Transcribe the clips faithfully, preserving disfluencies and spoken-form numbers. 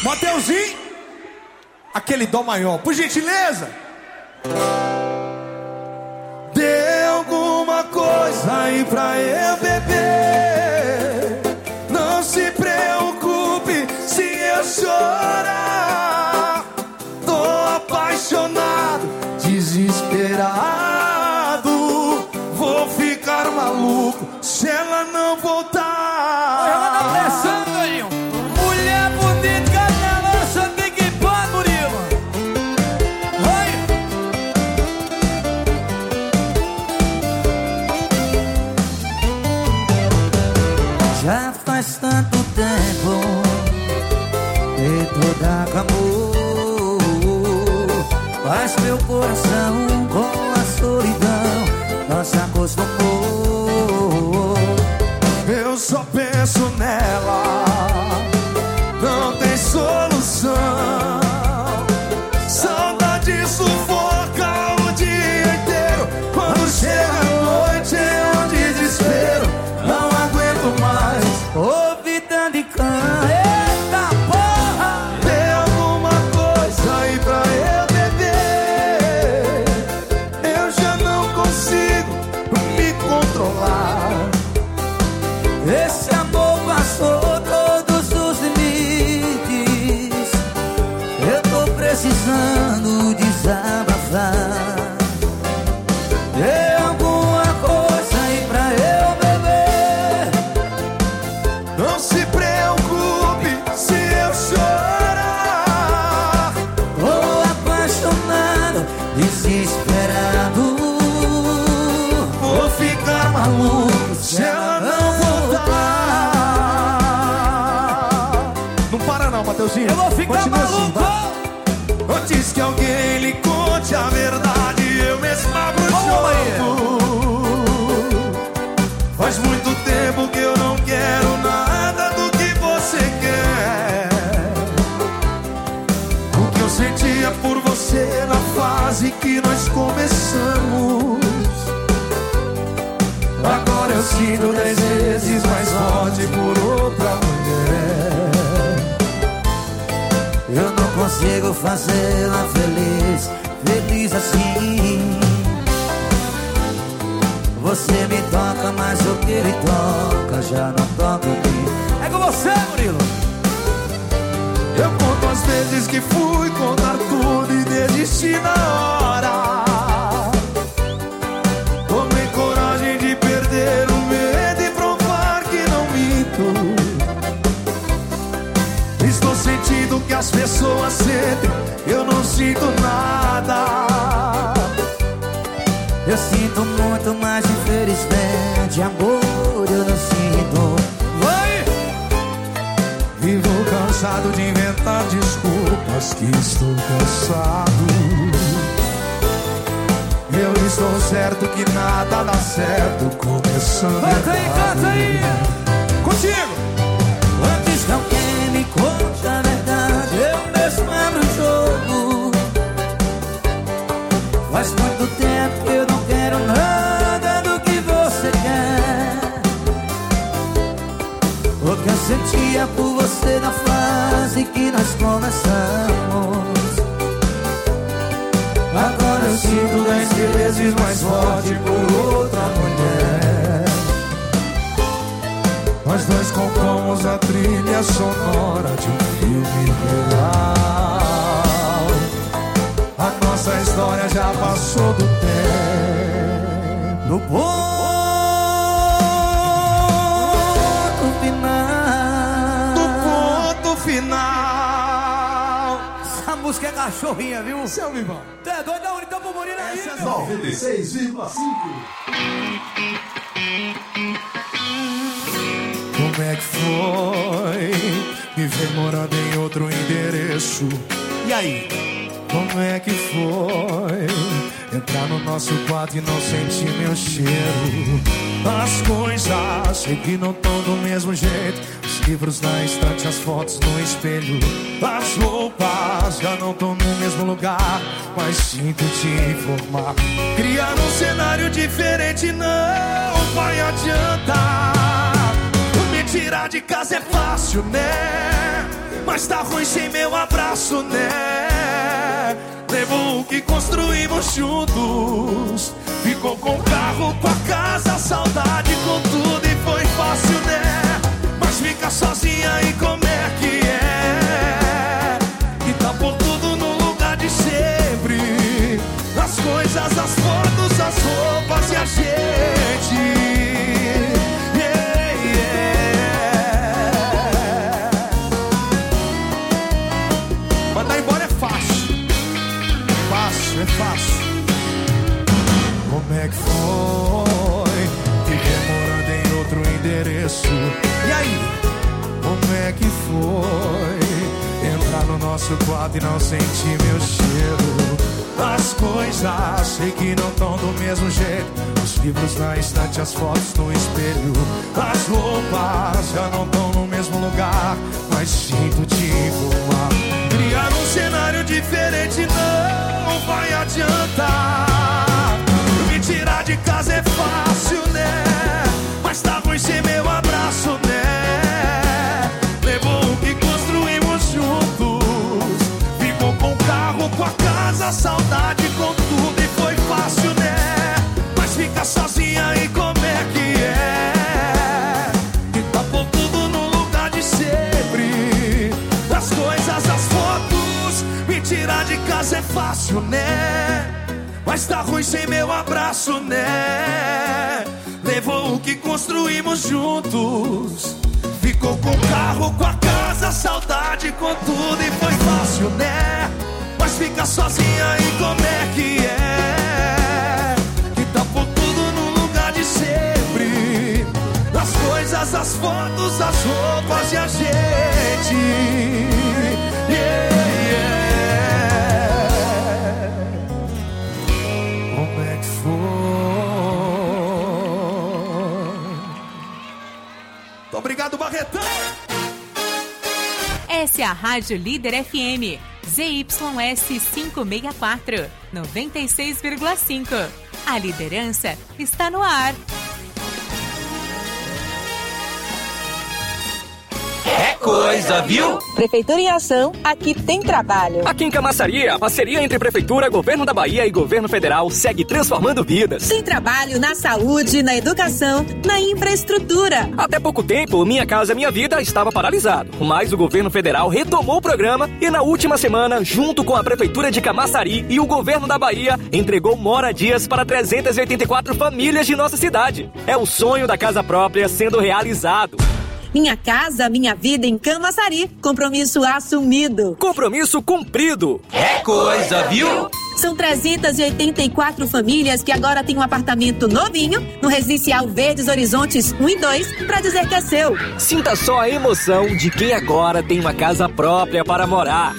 Mateuzinho, aquele dó maior, por gentileza. Dê alguma coisa aí pra eu beber. Não se preocupe se eu chorar. Tô apaixonado, desesperado. Vou ficar maluco se ela não voltar. Ela tá pressando aí. Mulher bonita, canelosa, tem que pôr, Murilo. Oi. Já faz tanto tempo que toda acabou, mas meu coração com a solidão não se acostumou. Eu só penso nela, não tem solução. Saudade sufoca o dia inteiro. Quando chega a noite é um desespero. Não aguento mais Ouvi tanto de canto, eita porra! ter alguma coisa aí pra eu beber. Eu já não consigo me controlar. Esse amor passou todos os limites. Eu tô precisando desabafar. Dê alguma coisa aí pra eu beber. Não se preocupe se eu chorar. Tô apaixonado, desesperado. Vou ficar maluco se ela não voltar. Não para não, Mateuzinho. Eu vou ficar Continua assim, maluco. vai. Antes que alguém lhe conte a verdade, eu mesmo abro o jogo. Faz muito tempo que eu não quero nada do que você quer. O que eu sentia por você na fase que nós começamos, agora eu sinto dez vezes mais forte por outra mulher. Eu não consigo fazê-la feliz, feliz assim. Você me toca, mas o que ele toca já não toca em mim. É com você, Murilo. Eu conto as vezes que fui contar tudo e desisti na hora. Tomei coragem de perder o medo e provar que não minto. Estou sentindo que as pessoas sentem, eu não sinto nada. Eu sinto muito, mas infelizmente amor eu não sinto. Vai. Vivo cansado de inventar desculpas, que estou cansado. Eu estou certo que nada dá certo, começando Canta aí, errado. canta aí. Contigo! Antes que alguém me conte a verdade, eu mesmo abro o jogo. Faz muito tempo que eu não quero nada do que você quer. O que eu sentia por você na fase que nós começamos, Agora eu sinto dez vezes mais forte por outra mulher. Nós dois compomos a trilha sonora de um filme real. A nossa história já passou do tempo. no ponto final. Do ponto final. Essa música é cachorrinha, viu? Seu Vivão. Tu é doido? Dá um então pro Murilo aí, Essa é meu. noventa e seis vírgula cinco. Como é que foi me ver morando em outro endereço? E aí? Como é que foi entrar no nosso quarto e não sentir meu cheiro? As coisas sei que não estão do mesmo jeito. Os livros na estante, as fotos no espelho. As roupas já não estão no mesmo lugar, mas sinto te informar. Criar um cenário diferente não vai adiantar. Me tirar de casa é fácil, né? mas tá ruim sem meu abraço, né? Levou o que construímos juntos, ficou com o carro, com a casa, saudade com tudo e foi fácil, né? Mas fica sozinha e como é que é? E tá por tudo no lugar de sempre, as coisas, as fotos, as roupas e a gente. Yeah, yeah. Mandar embora é fácil, fácil, é fácil. Como é que foi te ver morando em outro endereço? E aí, como é que foi entrar no nosso quarto e não sentir meu cheiro? As coisas sei que não estão do mesmo jeito, os livros na estante, as fotos no espelho, as roupas já não estão no mesmo lugar, mas sinto te informar. Criar um cenário diferente não vai adiantar. Me tirar de casa é fácil, né? Mas tá ruim sem meu abraço, né? Levou o que construímos juntos, ficou com o carro, com a casa, saudade com tudo e foi fácil, né? Mas fica sozinha e como é que é? Que tá por tudo no lugar de sempre, as coisas, as fotos. Me tirar de casa é fácil, né? Mas tá ruim sem meu abraço, né? Levou o que construímos juntos, ficou com o carro, com a casa, saudade com tudo e foi fácil, né? Mas fica sozinha e como é que é? Que tá por tudo no lugar de sempre, as coisas, as fotos, as roupas e a gente. Yeah, yeah. Como é que foi? Muito obrigado, Barretão. Essa é a Rádio Líder F M, Z Y S quinhentos e sessenta e quatro, noventa e seis vírgula cinco. A liderança está no ar. É coisa, viu? Prefeitura em Ação, aqui tem trabalho. Aqui em Camaçari, a parceria entre Prefeitura, Governo da Bahia e Governo Federal segue transformando vidas. Tem trabalho na saúde, na educação, na infraestrutura. Até pouco tempo, Minha Casa Minha Vida estava paralisado, mas o Governo Federal retomou o programa e na última semana, junto com a Prefeitura de Camaçari e o Governo da Bahia, entregou moradias para trezentas e oitenta e quatro famílias de nossa cidade. É o sonho da casa própria sendo realizado. Minha Casa Minha Vida em Camaçari. Compromisso assumido. Compromisso cumprido. É coisa, viu? São trezentas e oitenta e quatro famílias que agora têm um apartamento novinho no Residencial Verdes Horizontes um e dois para dizer que é seu. Sinta só a emoção de quem agora tem uma casa própria para morar.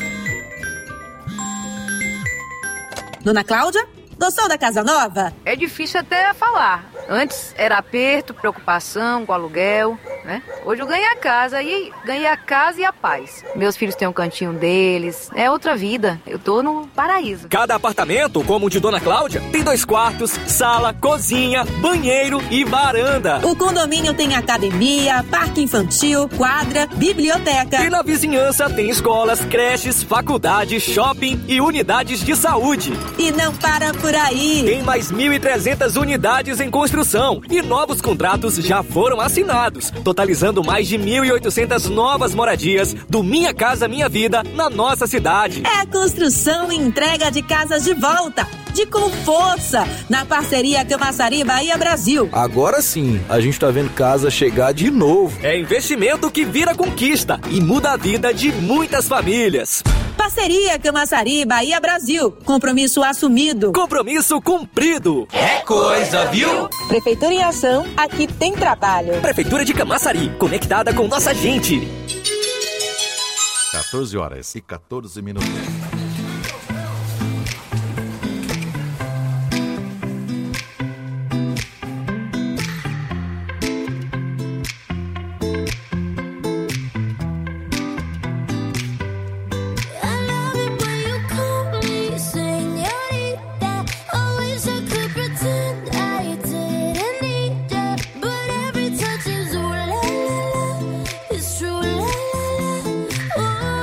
Dona Cláudia, gostou da casa nova? É difícil até falar. Antes era aperto, preocupação com aluguel, né? Hoje eu ganhei a casa e ganhei a casa e a paz. Meus filhos têm um cantinho deles, é outra vida. Eu tô no paraíso. Cada apartamento, como o de Dona Cláudia, tem dois quartos, sala, cozinha, banheiro e varanda. O condomínio tem academia, parque infantil, quadra, biblioteca. E na vizinhança tem escolas, creches, faculdades, shopping e unidades de saúde. E não para por aí. Tem mais mil e trezentas unidades em construção e novos contratos já foram assinados, totalizando mais de mil e oitocentas novas moradias do Minha Casa Minha Vida na nossa cidade. É a construção e entrega de casas de volta, de com força, na parceria Camaçari Bahia Brasil. Agora sim, a gente tá vendo casa chegar de novo. É investimento que vira conquista e muda a vida de muitas famílias. Parceria Camaçari Bahia Brasil. Compromisso assumido. Compromisso cumprido. É coisa, viu? Prefeitura em Ação, aqui tem trabalho. Prefeitura de Camaçari, conectada com nossa gente. quatorze horas e quatorze minutos. Oh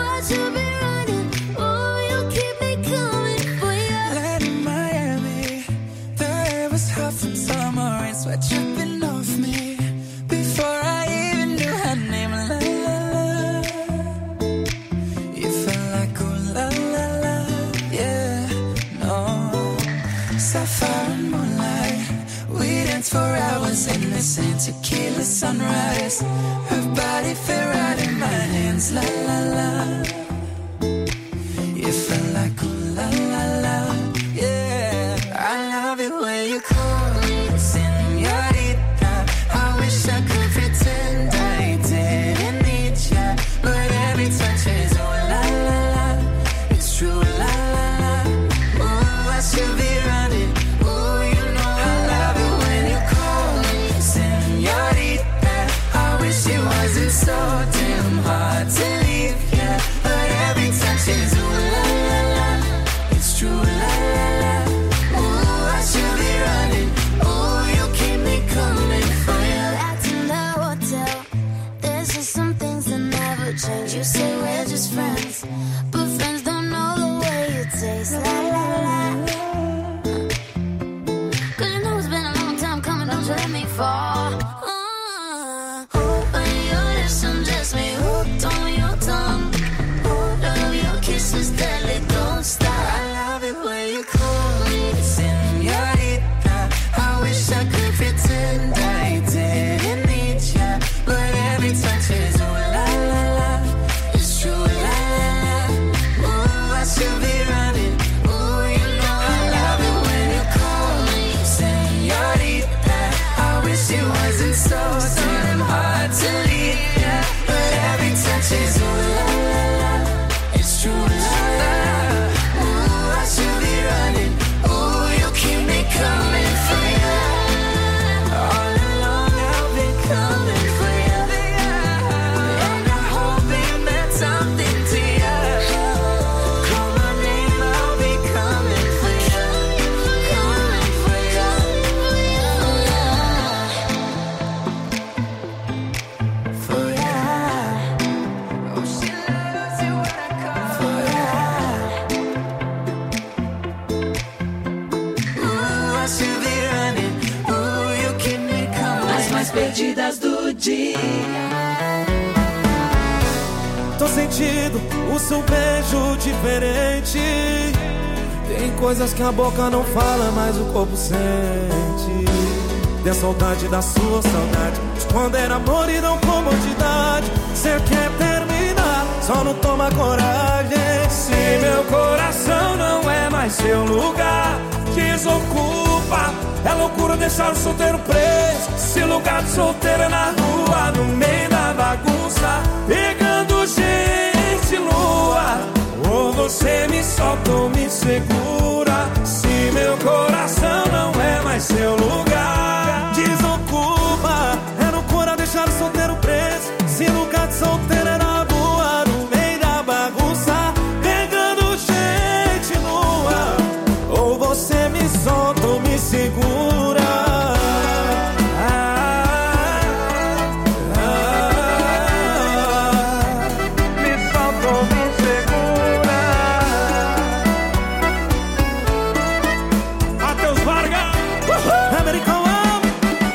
so, so damn hard to leave, yeah. But every touch is ooh la la la, it's true love. Ooh, I should be running. Ooh, you keep me coming for you. All along I've been coming for you, and I hope it meant something to you. Call my name, I'll be coming for you, coming for you. For you. Oh, she loves you when I call for you. Ooh, I should be running. Ooh, you keep me coming. As mais perdidas do dia. Tô sentindo o seu beijo diferente. Tem coisas que a boca não fala, mas o corpo sente. Tem saudade da sua saudade, de quando era amor e não comodidade. Cê quer terminar, só não toma coragem. Se meu coração não é mais seu lugar, desocupa. É loucura deixar o solteiro preso. Se lugar de solteiro é na rua, no meio da bagunça, pegando gente lua. Ou você me solta ou me segura. Se meu coração não é mais seu lugar, desocupa. É loucura deixar o solteiro preso. Se lugar de solteiro é na rua, no meio da bagunça, pegando gente nua. Ou você me solta ou me segura. Ah, ah, me solta ou me segura. Matheus Vargas, American Love.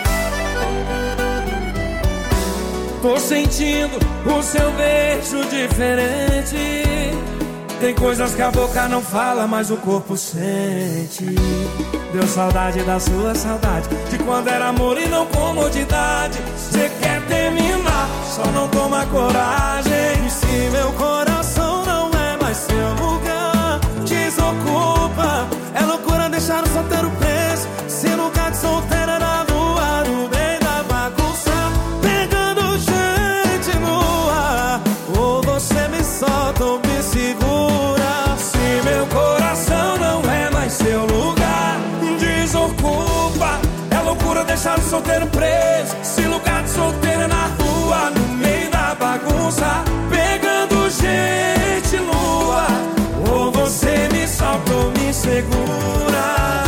Tô sentindo o seu beijo diferente. Tem coisas que a boca não fala, mas o corpo sente. Deu saudade da sua saudade, de quando era amor e não comodidade. Cê quer terminar, só não toma coragem. E se meu coração não é mais seu lugar, desocupa. É loucura deixar o solteiro preso. Se lugar de solteiro é na rua, no meio da bagunça, pegando gente nua. Ou você me solta ou me segura. Se meu coração não é mais seu lugar, desocupa. É loucura deixar o solteiro preso. Se lugar de solteiro é na rua, no meio da bagunça, pegando gente nua. Ou você me solta ou me segura.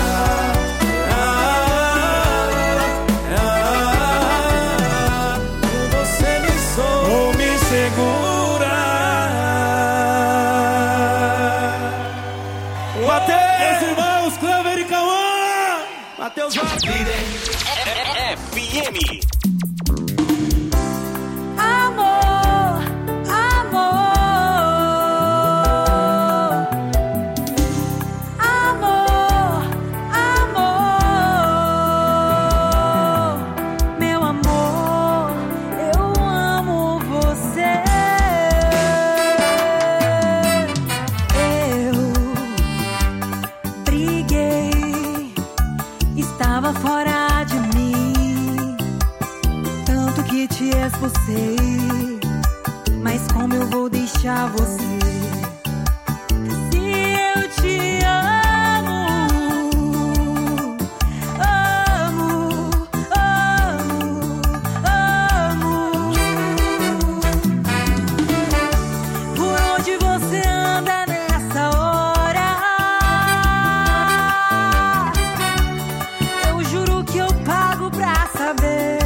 Ah, ah, ou você me solta ou me segura. Mateus, irmãos, Clever e Cauã. Mateus Vargas. F M. Amor, amor, amor, amor, meu amor, eu amo você. Eu briguei, estava fora de mim, tanto que te expulsei. Mas como eu vou deixar você? Se eu te amo, amo, amo, amo. Por onde você anda nessa hora? Eu juro que eu pago pra saber.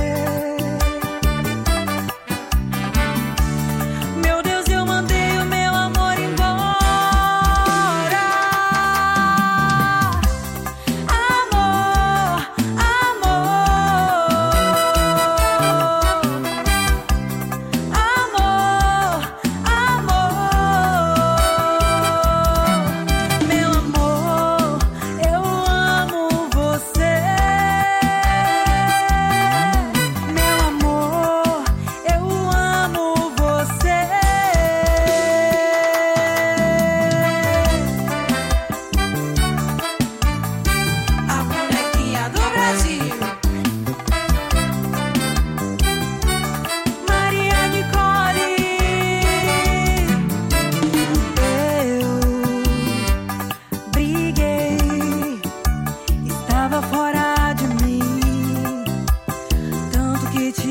Meu Deus, eu mandei o meu amor embora.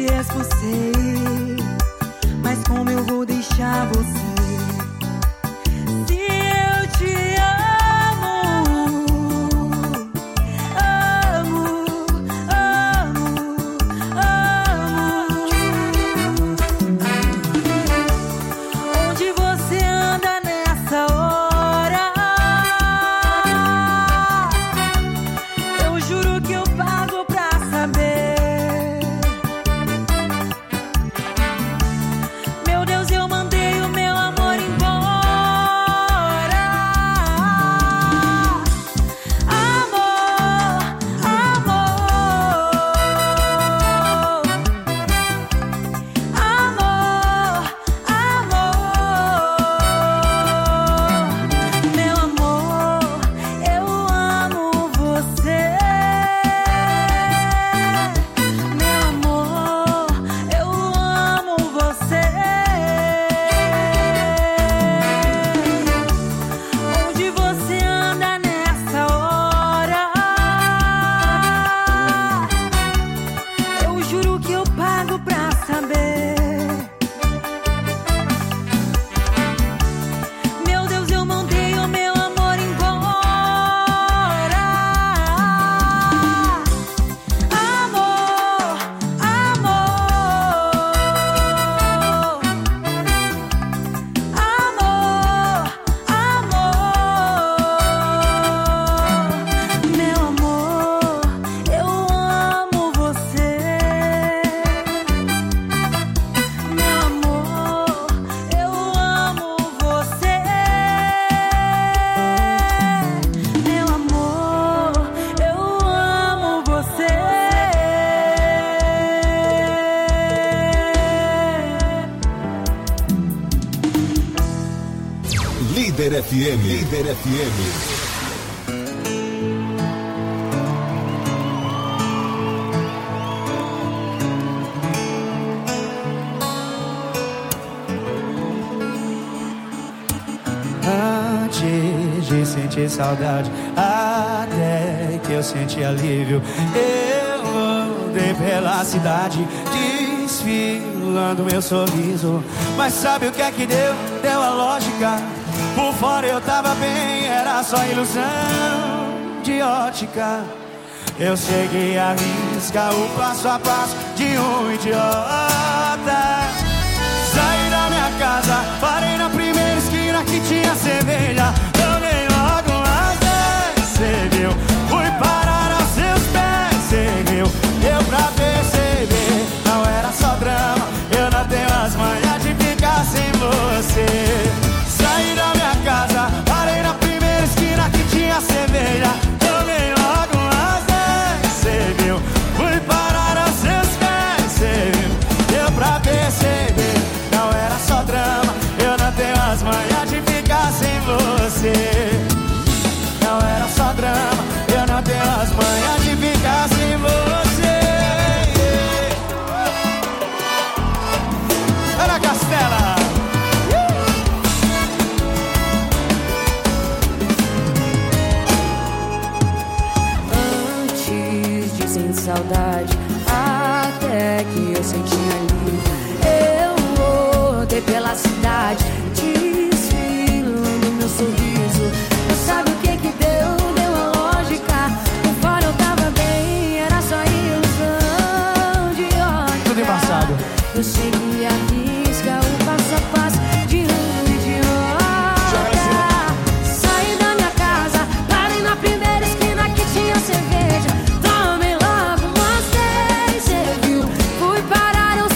expulsei, mas como eu vou deixar você? Se eu te amo, amo, amo, amo. Onde você anda nessa hora? Eu juro que eu pago pra saber. Meu Deus, eu mandei o meu amor embora. Amor, amor, amor, amor. Meu amor, eu amo você. Meu amor, eu amo você. Onde você anda nessa hora? Eu juro que eu pago pra saber. Meu Deus, eu mandei o meu amor embora. Amor, amor, amor, amor. Meu amor, eu amo você. Meu amor, eu amo você. Meu amor, eu amo você. Líder F M. Líder F M. Antes de sentir saudade, até que eu senti alívio, eu andei pela cidade, desfilando meu sorriso. Mas sabe o que é que deu? Deu a lógica. Por fora eu tava bem, era só ilusão de ótica. Eu segui a risca, o passo a passo de um idiota. Saí da minha casa, parei na primeira esquina que tinha cerveja. Tomei logo umas dez, cê viu? Fui parar aos seus pés, cê viu? Deu pra perceber, não era só drama. Eu não tenho as manhas de ficar sem você. Saí da minha casa, parei na primeira esquina que tinha cerveja. Tomei logo umas dez, cê viu? Fui parar aos seus pés, cê viu? Deu pra perceber, não era só drama. Eu não tenho as manhas de ficar sem você. Não era só drama, eu não tenho as manhas de ficar sem você. Ana Castela. Antes de sentir saudade, até que eu senti alívio, eu rodei pela cidade, desfilando meu sorriso. Mas sabe o que que deu? Deu a lógica. Por fora eu tava bem, era só ilusão de ótica. Tudo embaçado. Eu segui a risca, o passo a passo de um idiota. Saí da minha casa, parei na primeira esquina que tinha cerveja. Tomei logo umas dez, cê viu? Fui parar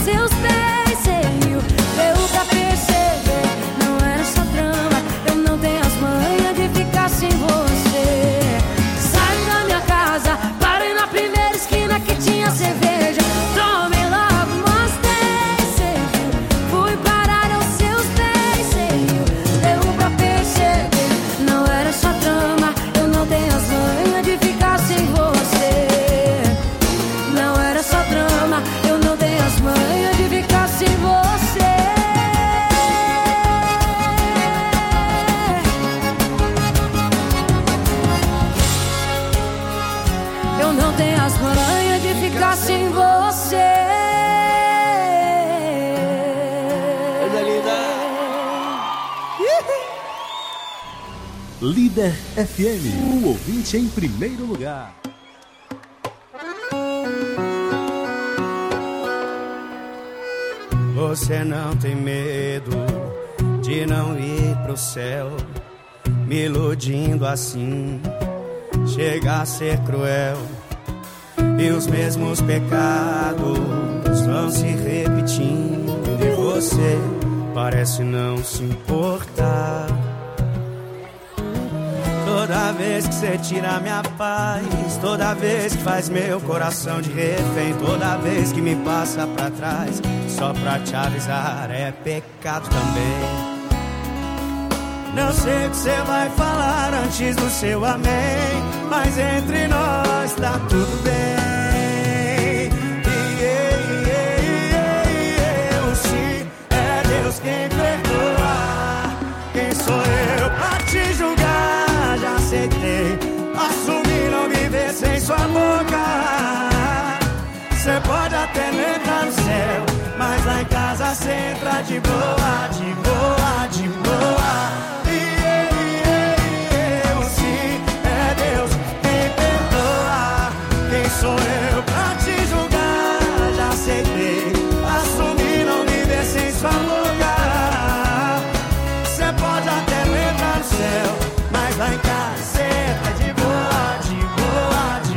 Líder F M, o ouvinte em primeiro lugar. Você não tem medo de não ir pro céu, me iludindo assim, chega a ser cruel. E os mesmos pecados vão se repetindo e você parece não se importar. Toda vez que você tira minha paz, toda vez que faz meu coração de refém, toda vez que me passa pra trás, só pra te avisar, é pecado também. Não sei o que você vai falar antes do seu amém, mas entre nós tá tudo bem. Se é Deus quem perdoa, quem sou eu pra te julgar? Já aceitei, assumi não viver sem sua boca. Cê pode até não entrar no céu, mas lá em casa cê entra de boa, de boa, de boa. Sou eu pra te julgar, já aceitei, assumi não viver sem sua boca. Cê pode até não entrar no céu, mas lá em casa cê tá de boa, de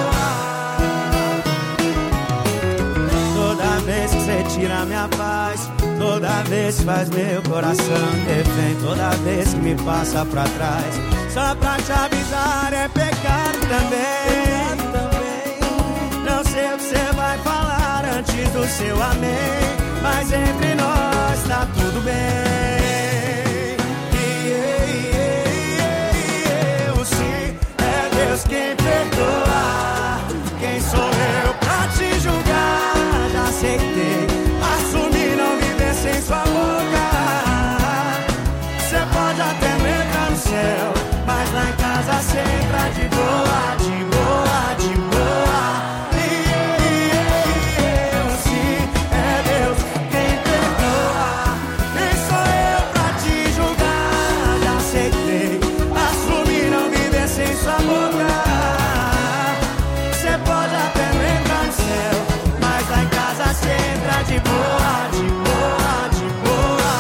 boa, de boa. Toda vez que cê tira minha paz, toda vez que faz meu coração refém, toda vez que me passa pra trás, só pra te avisar, é pecado também. Não sei o que você vai falar antes do seu amém, mas entre nós tá tudo bem. E eu sim, é Deus quem perdoa, quem sou eu pra te julgar? Já aceitei, assumi não viver sem sua boca. Cê pode até não entrar no céu, mas lá em casa cê entra de boa, de boa, de boa. Sua boca, cê pode até não entrar no céu, mas lá em casa cê entra de boa, de boa, de boa.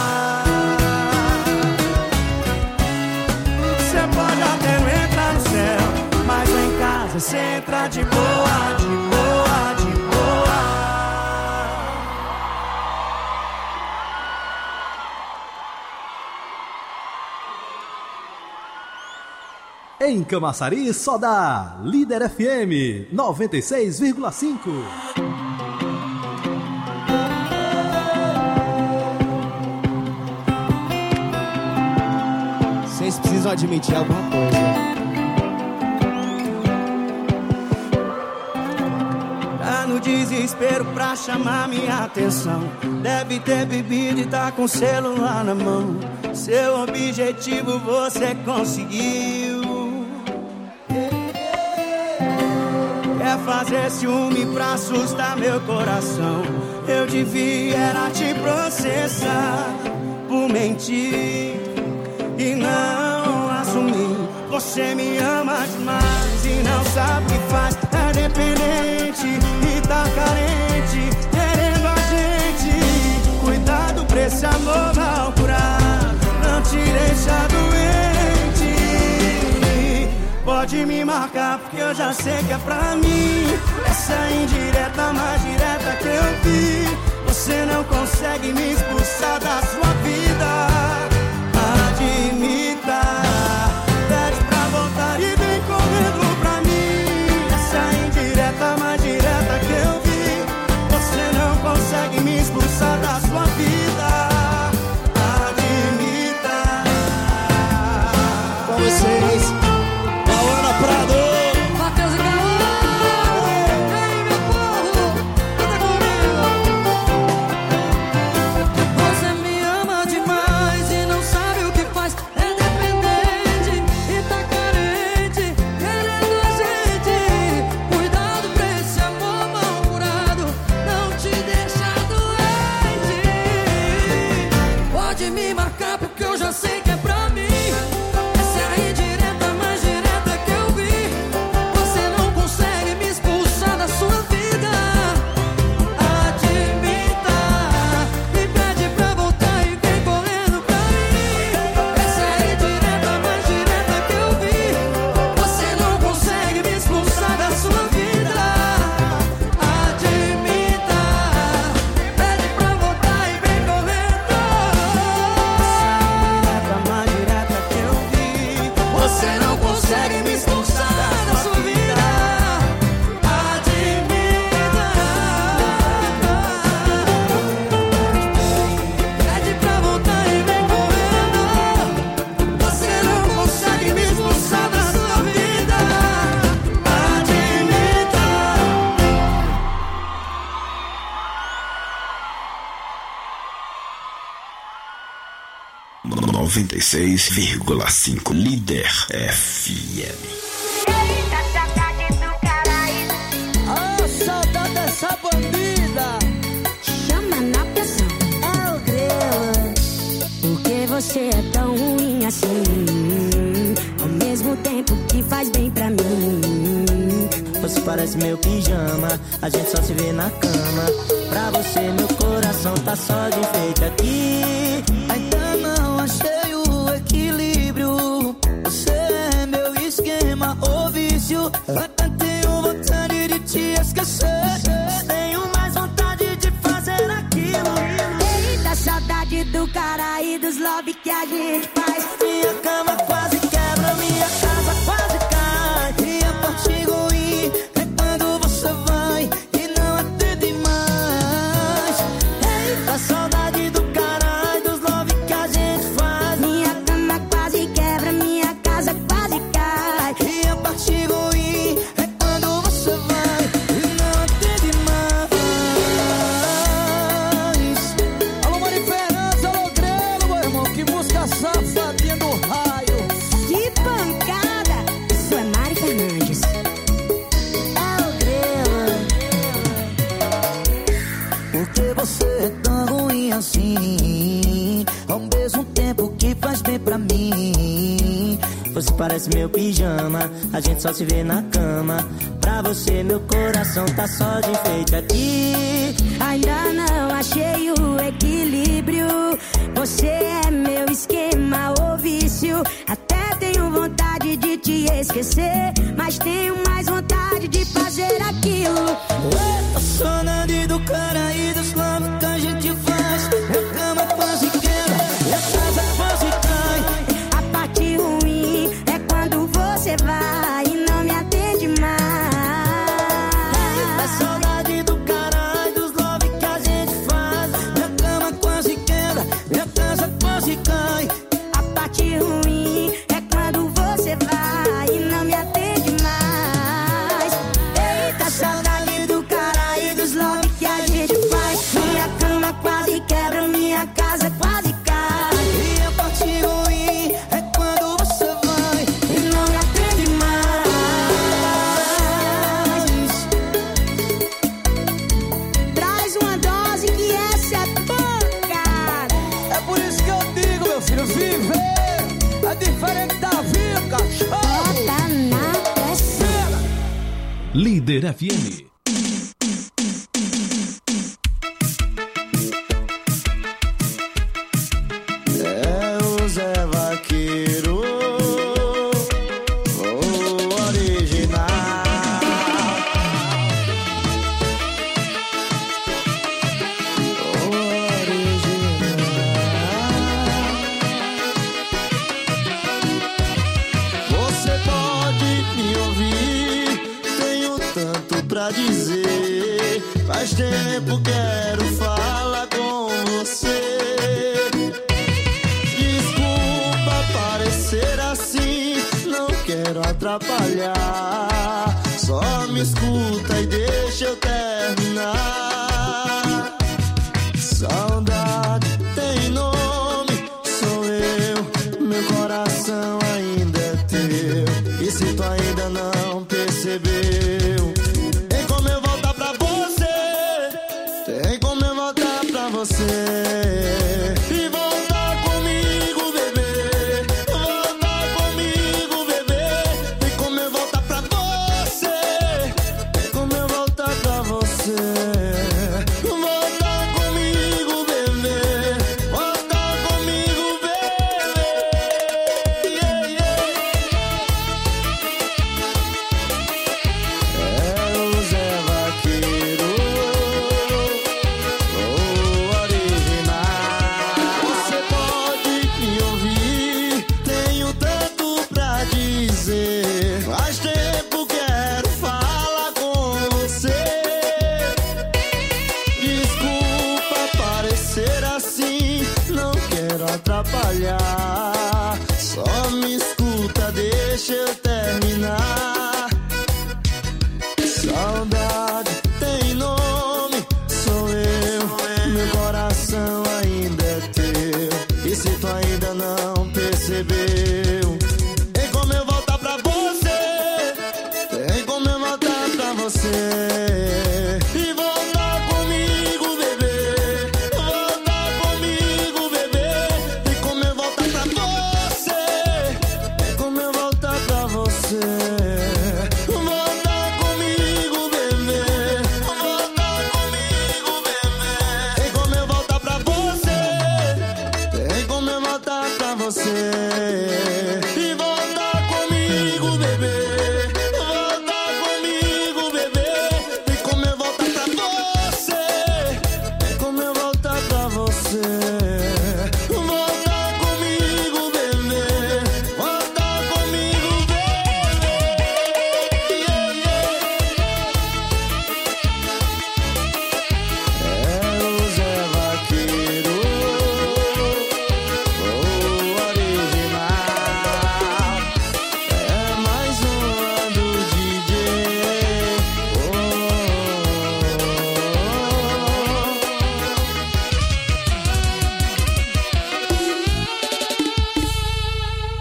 Cê pode até não entrar no céu, mas lá em casa cê entra de boa, de boa, de boa. Em Camaçari, só dá Líder F M noventa e seis vírgula cinco. Vocês precisam admitir alguma coisa. Tá no desespero pra chamar minha atenção, deve ter bebido e tá com o celular na mão. Seu objetivo você conseguiu, quer fazer ciúme pra assustar meu coração. Eu devia era te processar por mentir e não assumir. Você me ama demais e não sabe o que faz. É dependente e tá carente, querendo a gente. Cuidado pra esse amor mal curado, não te deixa doente. Pode me marcar porque eu já sei que é pra mim. Essa é indireta mais direta que eu vi. Você não consegue me expulsar da sua vida. Admita, pede pra voltar e vem correndo pra mim. Essa é indireta mais direta que eu vi. Você não consegue me expulsar da sua vida. Admita. Com vocês, Prado. Matheus e Galão. Vem, meu povo, canta comigo. noventa e seis vírgula cinco Líder F M. Ah, saudade dessa bandida. Chama na pressão. É o Grela. Por que você é tão ruim assim? Ao mesmo tempo que faz bem pra mim. Você parece meu pijama, a gente só se vê na cama. Pra você meu coração tá só de enfeite aqui. Ainda não achei o equilíbrio. Você é meu esquema ou vício. Eu tenho vontade de te esquecer. Tenho mais vontade de fazer aquilo. Eita, saudade do cara e dos love que a gente faz. Minha cama quase quebra, minha casa quase cai. E a parte ruim é quando você vai e não atende mais. Eita, saudade do cara e dos love que a gente faz. Minha cama quase quebra, minha casa quase cai. E a parte ruim é quando você vai e não atende mais. Alô, Mari Fernandes, alô, Grelo, meu irmão. Que música safadinha do raio. Que pancada! Isso é Mari Fernandes. É o Grelo. Por que você é tão ruim assim? Ao mesmo tempo que faz bem pra mim. Você parece meu pijama, a gente só se vê na cama. Pra você meu coração tá só de enfeite aqui. Ainda não achei o equilíbrio. Você é meu esquema ou vício. Até tenho vontade de te esquecer, mas tenho mais vontade de fazer aquilo. A saudade do cara e dos love que a gente faz. A cama quase quebra e a casa quase cai. A parte ruim é quando você vai e não me atende mais. A saudade do cara e dos love que a gente faz. A cama quase quebra e a casa quase cai. A parte ruim é quando você vai e não me atende mais. Eita, saudade do cara e dos love que a gente faz. Minha cama quase quebra, minha casa quase cai. E a parte ruim é quando você vai e não me atende mais. Traz uma dose que essa é pancada. É por isso que eu digo, meu filho, viver é diferente da vida, cachorro. Bota na pressão. Líder F M. É o Zé Vaqueiro, o original. O original. Você pode me ouvir, tenho tanto pra dizer. Faz tempo quero falar com você. Ser assim, não quero atrapalhar. Só me escuta e deixa eu terminar. Saudade tem nome, sou eu. Meu coração ainda é teu. E se tu ainda não percebeu, tem como eu voltar pra você. Tem como eu voltar pra você. E voltar comigo, bebê. Atrapalhar, só me escuta, deixa eu terminar. Saudade tem nome, sou eu. Meu coração ainda é teu. E se tu ainda não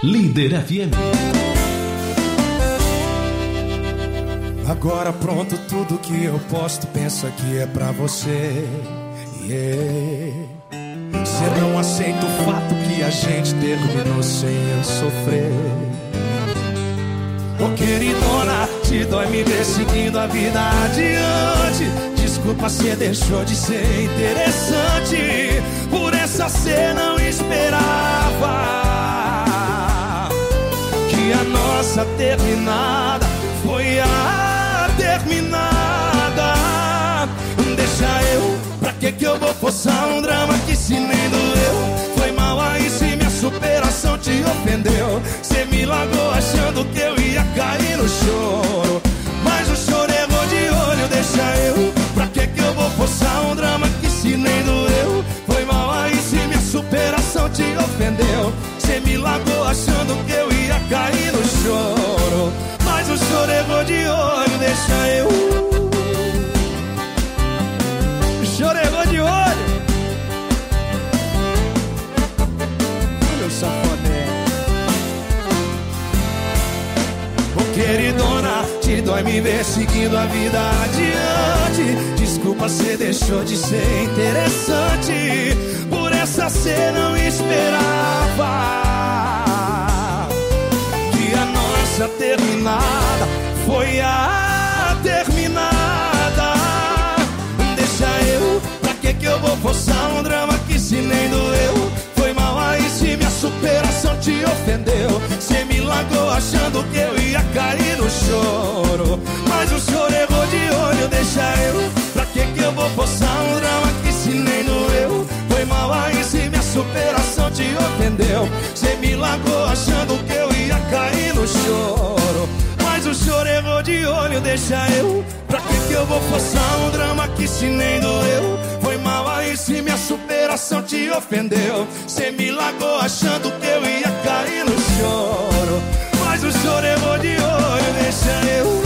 Líder F M. Agora pronto, tudo que eu posto, pensa que é pra você. Yeah. Você não aceita o fato que a gente terminou sem eu sofrer. Ô queridona, te dói me ver seguindo a vida adiante. Desculpa, cê deixou de ser interessante. Por essa cê não esperava que a nossa terminada foi a terminada. Deixa eu, pra que que eu vou forçar um drama que se nem doeu? Foi mal aí se minha superação te ofendeu. Cê me largou achando que eu ia cair no choro, mas o choro errou de olho. Deixa eu, pra que que eu vou forçar um drama que se nem doeu? Foi mal aí se minha superação te ofendeu. Cê me largou achando que eu ia cair no choro, mas o choro errou de olho. Deixa eu, o choro errou de olho. Olha o safadé. Ô queridona, te dói me ver seguindo a vida adiante. Desculpa, cê deixou de ser interessante. Por essa cê não esperava que a nossa terminada foi a terminada. Deixa eu, pra que que eu vou forçar um drama que se nem doeu? Foi mal aí se minha superação te ofendeu. Cê me largou achando que eu ia cair no choro, mas o choro errou de olho. Deixa eu, pra que que eu vou forçar um drama que se nem doeu? Foi mal aí se minha superação te ofendeu. Cê me largou achando que eu ia cair no choro, mas o choro errou de olho. Deixa eu, pra que que eu vou forçar um drama que se nem doeu? Foi mal aí se minha superação te ofendeu. Cê me largou achando que eu ia cair no choro, mas o choro errou de olho. Deixa eu,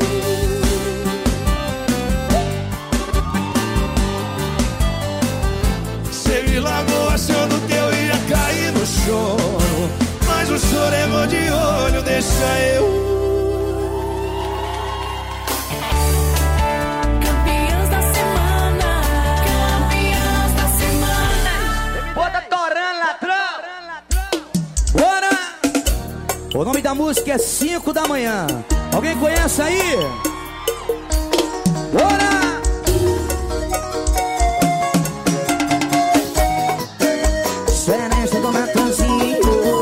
cê me largou achando que eu ia cair no choro, mas o choro errou de olho. Deixa eu. O nome da música é cinco da manhã. Alguém conhece aí? Bora! Serença do Matanzinho.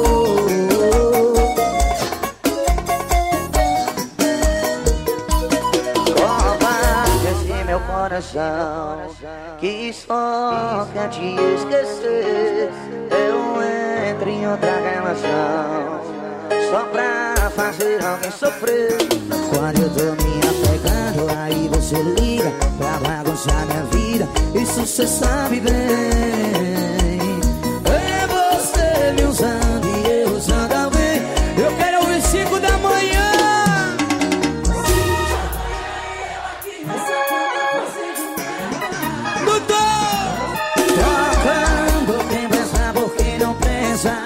Covarde meu coração, que só quer te esquecer. Eu entro em outra relação só pra fazer alguém sofrer. Quando eu tô me apegando, aí você liga pra bagunçar minha vida. Isso cê sabe bem. É você me usando e eu usando alguém. Eu quero ouvir cinco da manhã. Trocando quem pensa por quem não pensa.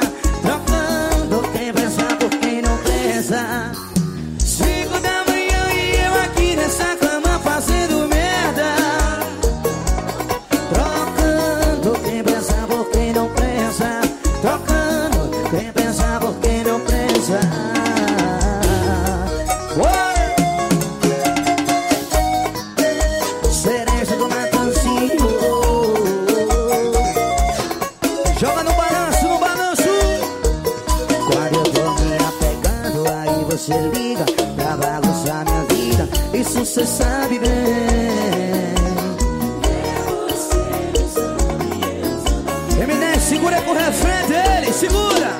Cinco da manhã e eu aqui nessa cama fazendo merda. Trocando quem pensa por quem não pensa. Trocando quem pensa por quem não pensa. Cereja do Matanzinho. Joga no balanço, no balanço. Quando eu tô me apegando, aí você liga pra bagunçar minha vida. Isso cê sabe bem. Eminem, segura com o refrão dele, segura.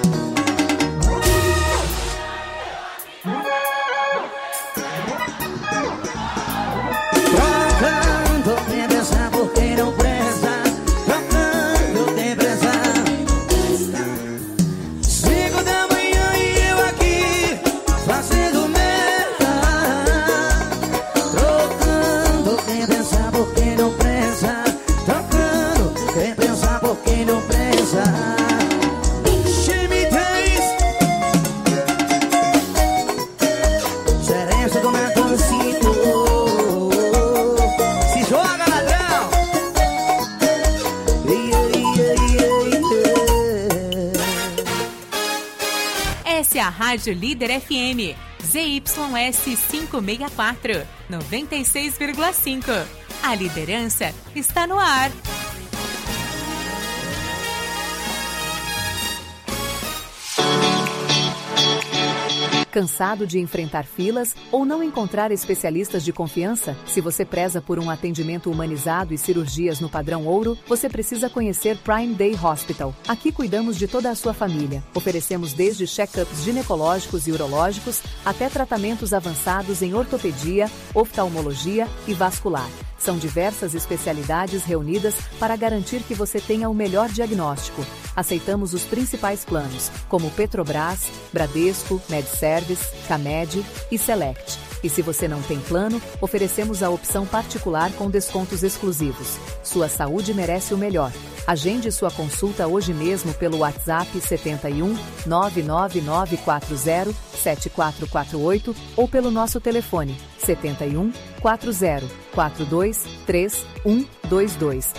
Trocando quem pensa por quem não presta. Trocando quem pensa. Cinco da manhã e eu aqui fazendo merda. Trocando quem pensa por quem não pensa. Trocando quem pensa por quem não pensa. She me days. da Rádio Líder F M, Z Y S quinhentos e sessenta e quatro, noventa e seis vírgula cinco. A liderança está no ar. Cansado de enfrentar filas ou não encontrar especialistas de confiança? Se você preza por um atendimento humanizado e cirurgias no padrão ouro, você precisa conhecer Prime Day Hospital. Aqui cuidamos de toda a sua família. Oferecemos desde check-ups ginecológicos e urológicos até tratamentos avançados em ortopedia, oftalmologia e vascular. São diversas especialidades reunidas para garantir que você tenha o melhor diagnóstico. Aceitamos os principais planos, como Petrobras, Bradesco, MedService, Camed e Select. E se você não tem plano, oferecemos a opção particular com descontos exclusivos. Sua saúde merece o melhor. Agende sua consulta hoje mesmo pelo WhatsApp setenta e um, nove nove nove quatro zero, sete quatro quatro oito ou pelo nosso telefone setenta e um, quatro zero, quatro dois três, um dois dois.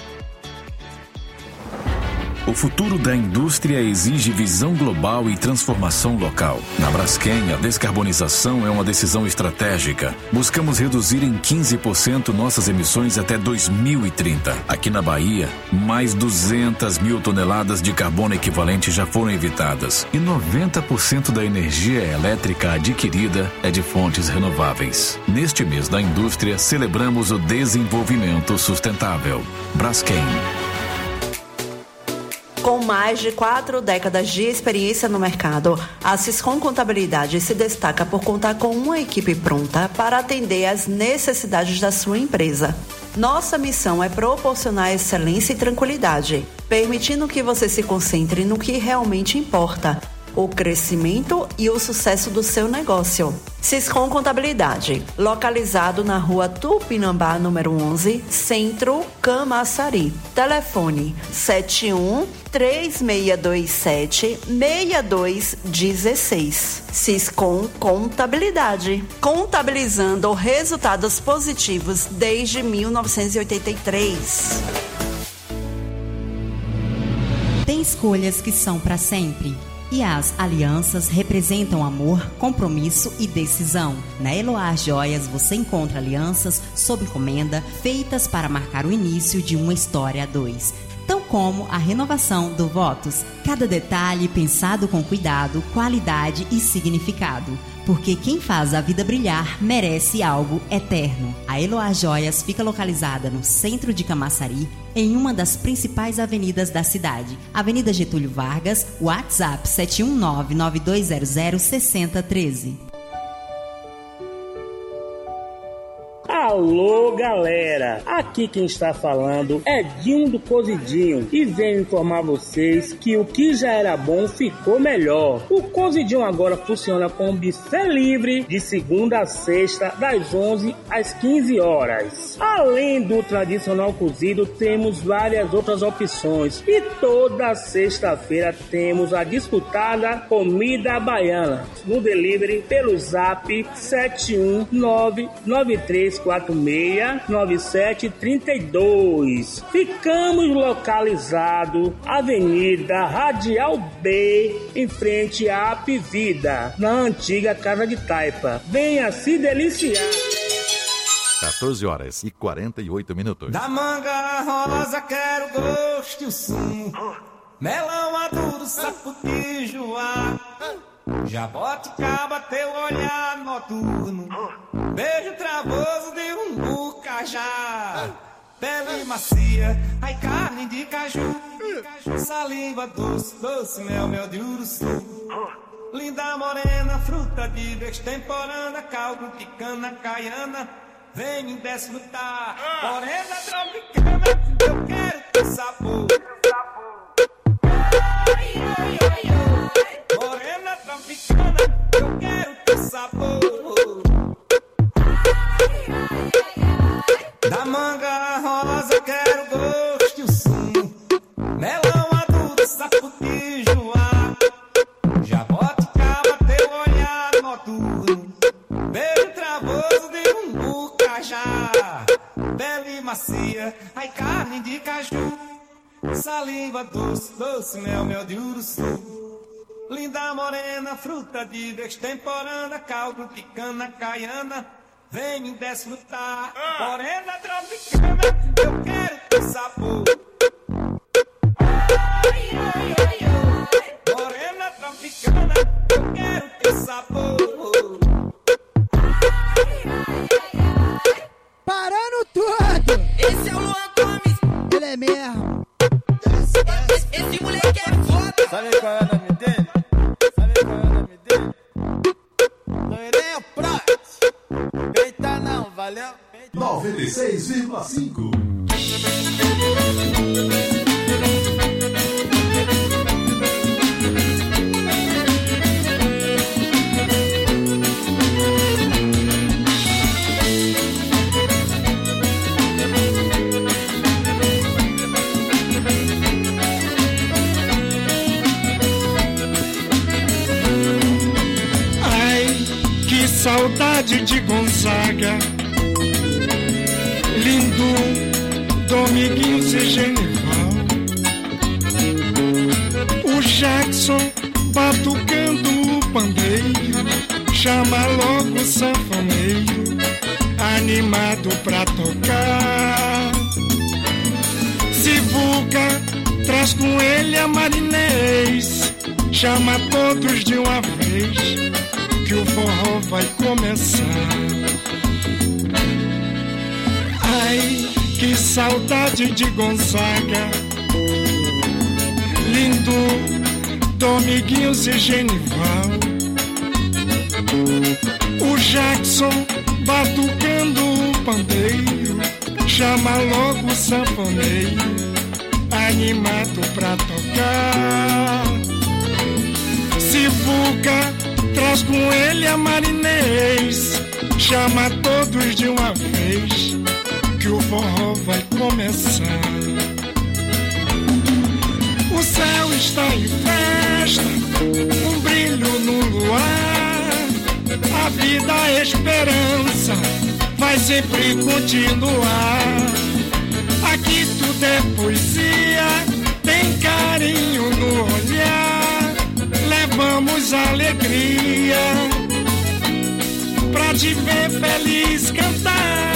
O futuro da indústria exige visão global e transformação local. Na Braskem, a descarbonização é uma decisão estratégica. Buscamos reduzir em quinze por cento nossas emissões até dois mil e trinta. Aqui na Bahia, mais duzentas mil toneladas de carbono equivalente já foram evitadas. E noventa por cento da energia elétrica adquirida é de fontes renováveis. Neste mês da indústria, celebramos o desenvolvimento sustentável. Braskem. Com mais de quatro décadas de experiência no mercado, a Siscom Contabilidade se destaca por contar com uma equipe pronta para atender às necessidades da sua empresa. Nossa missão é proporcionar excelência e tranquilidade, permitindo que você se concentre no que realmente importa: o crescimento e o sucesso do seu negócio. Siscom Contabilidade, localizado na rua Tupinambá, número onze, Centro, Camaçari. Telefone sete um, três seis dois sete, seis dois um seis. Siscom Contabilidade, contabilizando resultados positivos desde mil novecentos e oitenta e três. Tem escolhas que são para sempre. E as alianças representam amor, compromisso e decisão. Na Eloá Joias você encontra alianças sob encomenda feitas para marcar o início de uma história a dois. Tão como a renovação do Votos. Cada detalhe pensado com cuidado, qualidade e significado. Porque quem faz a vida brilhar merece algo eterno. A Eloá Joias fica localizada no centro de Camaçari, em uma das principais avenidas da cidade. Avenida Getúlio Vargas, WhatsApp sete um nove, nove dois zero zero, seis zero um três. Alô, galera! Aqui quem está falando é Dinho do Cozidinho e venho informar vocês que o que já era bom ficou melhor. O Cozidinho agora funciona com buffet livre de segunda a sexta, das onze às quinze horas. Além do tradicional cozido, temos várias outras opções e toda sexta-feira temos a disputada comida baiana no delivery pelo zap sete um nove, nove três quatro seis, nove sete três dois. Ficamos localizados Avenida Radial B, em frente à Apivida, na antiga Casa de Taipa. Venha se deliciar. quatorze horas e quarenta e oito minutos. Da manga rosa quero gosto e o sumo, melão maduro, saputijoá, jaboticaba teu olhar noturno, beijo travoso de um cajá, pele macia, ai carne de caju, saliva doce, doce mel, mel de uruçu, linda morena, fruta de extemporânea, caldo de cana caiana, vem me desfrutar, morena tropicana, eu quero teu sabor. Ai, ai, ai, ai. Morena tropicana, eu quero teu sabor. Da manga rosa quero gosto e o sumo, melão maduro, saputijoá, jaboticaba teu olhar noturno, beijo travoso de umbu cajá, pele macia, ai carne de caju, saliva doce, doce mel, mel de uruçu, linda morena, fruta de destemporânea, caldo de cana caiana, vem me desfrutar. Morena tropicana, eu quero teu sabor. Ai, ai, ai, ai. Morena tropicana, eu quero teu sabor. Ai, ai, ai, ai. Parando tudo! Esse é o Luan Gomes. Ele é mesmo. Esse, esse, esse moleque é foda. Sabe qual é o nome dele? Sabe qual é o nome dele? Loirinho Prot. Eita não, valeu? noventa e seis vírgula cinco. Saudade de Gonzaga, lindo Dominguinhos e Genival, o Jackson batucando o pandeiro, chama logo o sanfoneiro, animado pra tocar. Sivuca traz com ele a marinês, chama todos de uma vez, que o forró vai começar. Ai, que saudade de Gonzaga, lindo Dominguinhos e Genival, o Jackson batucando o pandeiro, chama logo o sanfoneiro, animado pra tocar. Sivuca traz com ele a marinês, chama todos de uma vez, que o forró vai começar. O céu está em festa, um brilho no luar, a vida, a esperança vai sempre continuar. Aqui tudo é poesia, tem carinho no olhar, levamos alegria pra te ver feliz cantar.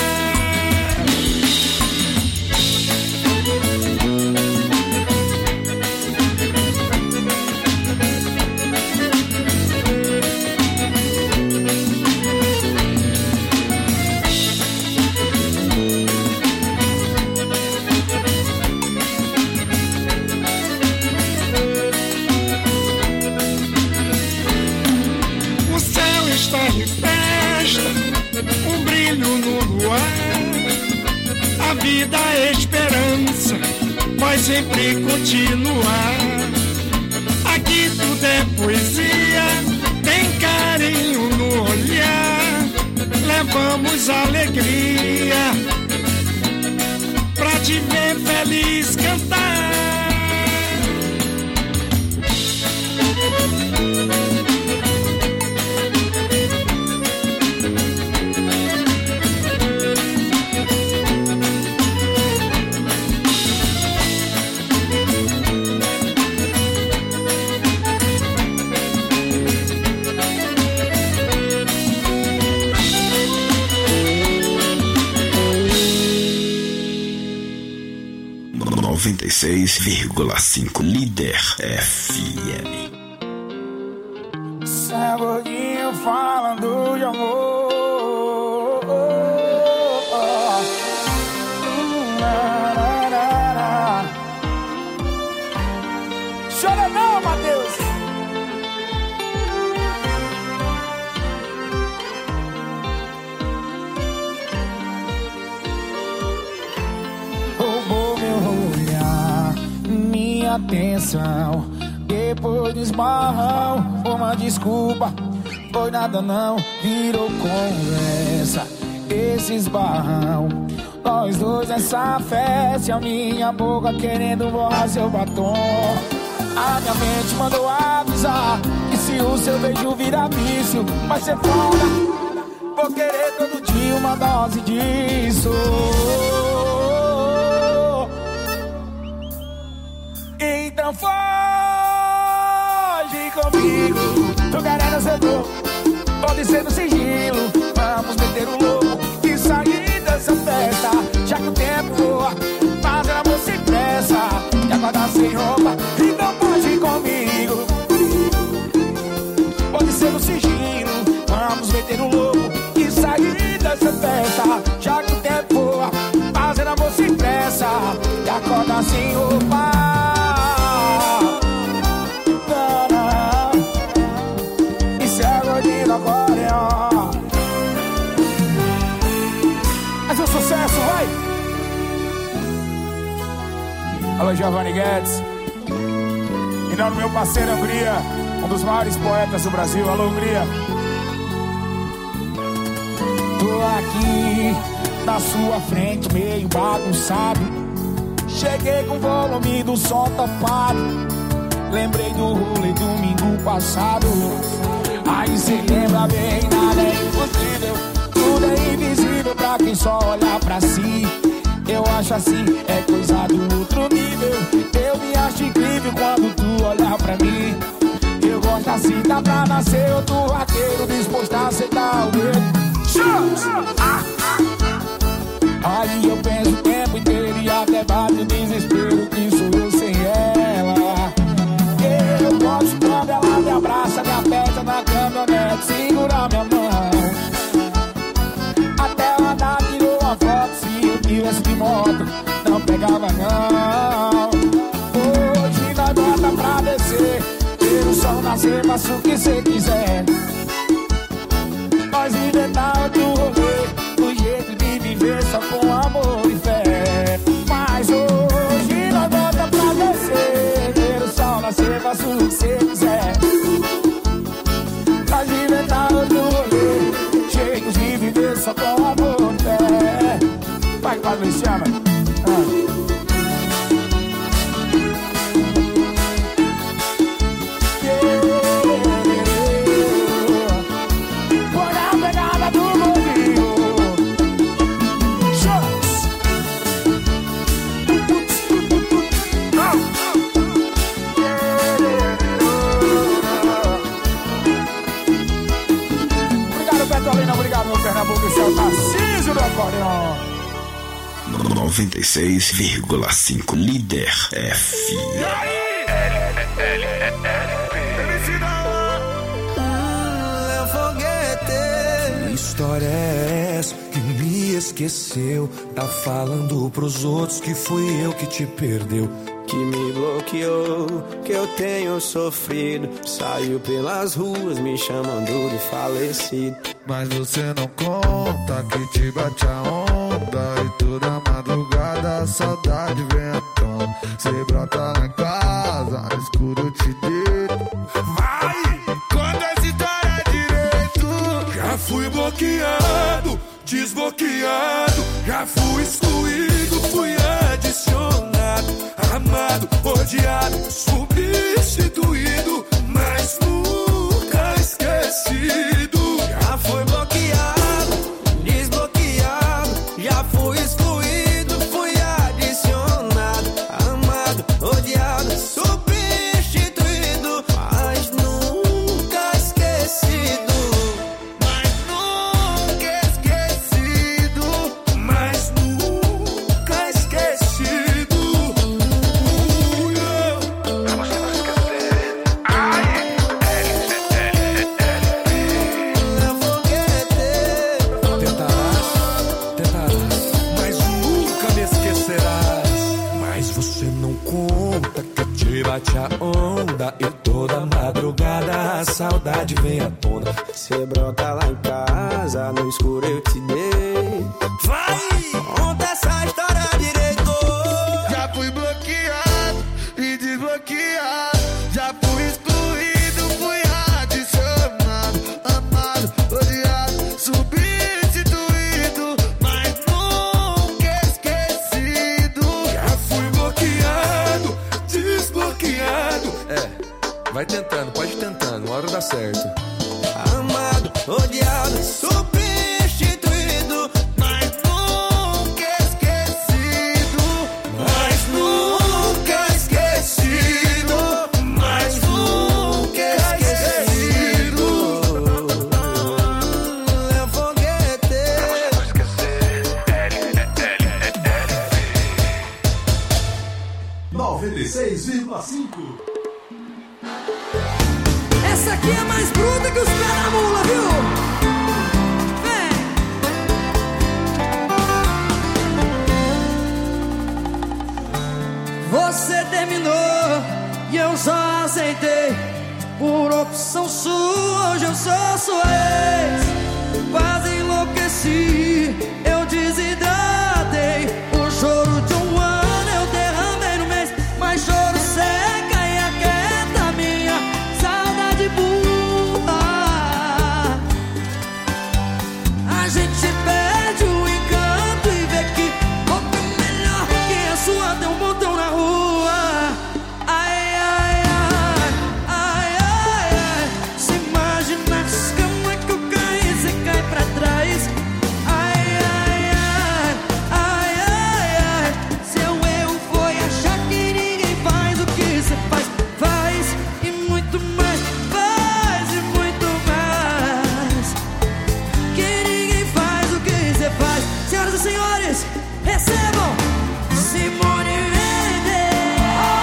Um brilho no luar, a vida, a esperança vai sempre continuar. Aqui tudo é poesia, tem carinho no olhar, levamos alegria pra te ver feliz cantar. noventa e seis vírgula cinco Líder F M. Sai gordinho falando de amor. Chora não, Matheus. Roubou meu olhar, minha atenção. Depois do esbarrão, uma desculpa, foi nada não, virou conversa. Esse esbarrão, nós dois nessa festa, a minha boca querendo borrar seu batom. A minha mente mandou avisar que se o seu beijo virar vício, vai ser foda. Vou querer todo dia uma dose disso. Então foge comigo, tô querendo ser bom. Pode ser no sigilo, vamos meter o louco e sair dessa festa. Já que o tempo voa, fazer amor sem pressa e acordar sem roupa, então pode ir comigo. Pode ser no sigilo, vamos meter o louco e sair dessa festa. Já que o tempo voa, fazer amor sem pressa e acordar sem roupa. Mas o sucesso, vai! Alô, Giovanni Guedes. Em nome do meu parceiro Hungria, um dos maiores poetas do Brasil. Alô, Hungria. Tô aqui na sua frente, meio bagunçado. Cheguei com o volume do som topado. Lembrei do rolê domingo passado. Aí cê lembra bem, nada é impossível. Tudo é invisível pra quem só olha pra si. Eu acho assim, é coisa do outro nível. Eu me acho incrível quando tu olha pra mim. Eu gosto assim, dá pra nascer outro vaqueiro disposto a aceitar o dedo. Aí eu penso o tempo inteiro e até bate o desespero que sou eu sem ela. Eu gosto quando ela me abraça, me aperta na caminhonete, segura minha mão. Até ela andar tirou uma foto, se eu tivesse de moto, não pegava não. Hoje nós bota pra descer, ver o sol nascer, faça o que cê quiser. Nós inventar outro rolê, o jeito de viver só com amor e fé. Mas hoje nós bota pra descer, ver o sol nascer, faça o que cê quiser. Nós inventar outro rolê, cheios de viver só com amor e fé. Vai, vai, Luciana. Ah. noventa e seis vírgula cinco Líder F M. Que história é essa que me esqueceu? Tá falando pros outros que fui eu que te perdeu. Que me bloqueou, que eu tenho sofrido. Saiu pelas ruas me chamando de falecido. Mas você não conta que te bate a onda. E toda madrugada a saudade vem à tona. Cê brota lá em casa, no escuro eu te deito. Vai, conta essa história direito. Já fui bloqueado, desbloqueado. Já fui excluído, fui adicionado. Amado, odiado, substituído, mas nunca esquecido. Já fui bloqueado, desbloqueado. Já fui excluído, fui adicionado. Amado, odiado, substituído, mas nunca esquecido. Mas nunca esquecido. Mas nunca esquecido. Bate a onda e toda madrugada a saudade vem à tona. Cê brota lá em casa, no escuro eu te dei. Vai! Conta essa história direito. Já fui bloqueado e desbloqueado. Já fui excluído, fui adicionado. Amado, odiado, substituído, mas nunca esquecido. Já fui bloqueado, desbloqueado. É, vai tentando, pode ir tentando, uma hora dá certo. Amado, odiado, substituído, mas nunca esquecido. Mas nunca esquecido. Mas nunca noventa e seis vírgula cinco. Essa aqui é mais bruta que os pés da mula, viu? Vem! Você terminou e eu só aceitei. Por opção sua, hoje eu sou sua ex. Quase enlouqueci, eu desidratei. O choro de um ano eu derramei no mês. Mas choro seca e aquieta minha saudade burra. A gente perde o encanto e vê que boca melhor que a sua tem um botão na rua. Ai, ai, ai, ai, ai, ai. Se imagina as camas que eu caí, você cai pra trás. Ai, ai, ai, ai, ai, ai. Seu erro foi achar que ninguém faz o que você faz. Faz e muito mais, faz e muito mais. Que ninguém faz o que você faz. Senhoras e senhores, recebam Simone Mendes.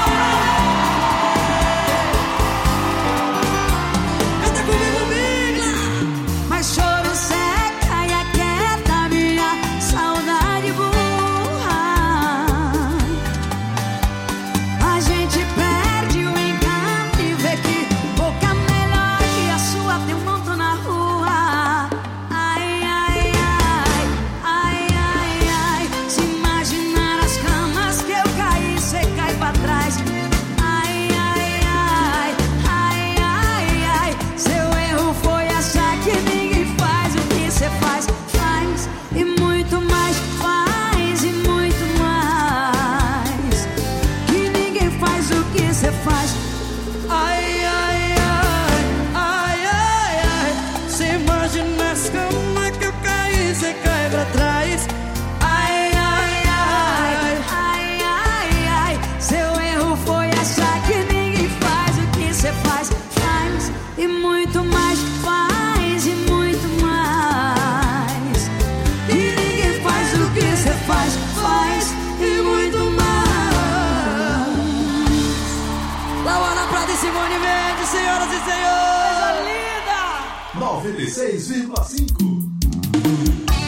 Canta comigo, Migla. Mas choro seca e aquieta minha saudade burra. A gente perde o encanto e vê que boca melhor que a sua tem um monte na rua. Ai, ai, ai, ai, ai, ai. Se imaginar as camas que eu caí, cê cai pra trás. Ai, ai, ai, ai, ai, ai. Seu erro foi achar que ninguém faz o que cê faz. Faz e muito mais, faz e muito mais. Que ninguém faz o que cê faz. Ai, ai, ai, ai, ai, ai. Se imagina as camas que eu caí, cê cai pra trás. Ai, ai, ai, Ai, ai, ai. Seu erro foi achar que ninguém faz o que cê faz. Faz e muito mais, faz e muito mais. Que ninguém faz o que cê faz. Faz e muito mais. Lauana Prata e Simone Mendes, senhoras e senhores. noventa e seis vírgula cinco.